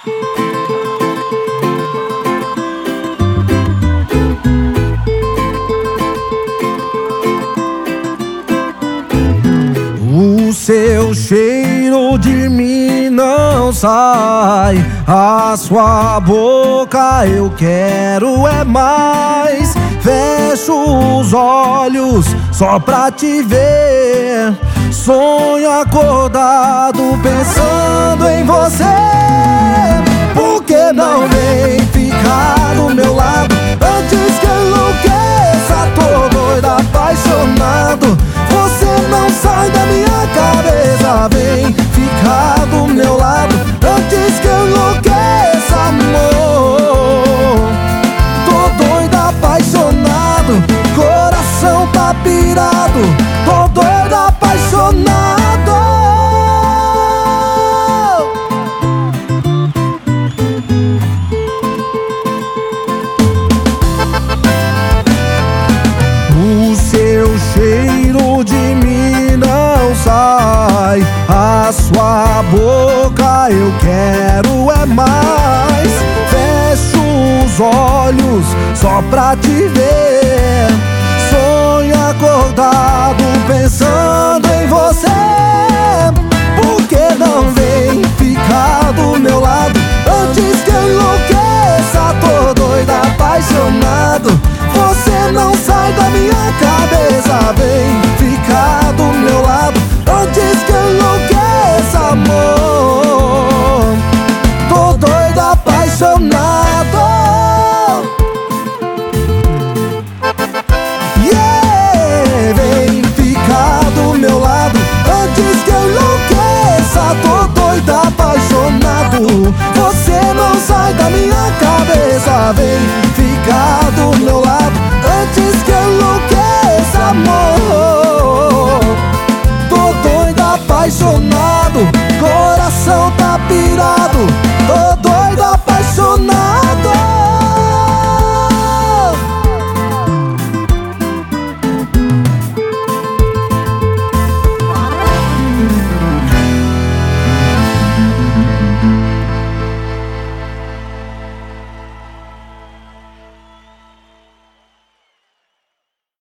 O seu cheiro de mim não sai, a sua boca eu quero é mais. Fecho os olhos só pra te ver, sonho acordado pensando em você. Por que não vem ficar do meu lado antes que eu enlouqueça? Tô doido, apaixonado, você não sai da minha cabeça. Vem ficar do meu lado antes que eu enlouqueça, amor. Tô doido, apaixonado, coração tá pirado. Tô doido, apaixonado. O seu cheiro de mim não sai, a sua boca eu quero é mais. Fecho os olhos só pra te ver, sonho acordado pensando em você. Por que não vem ficar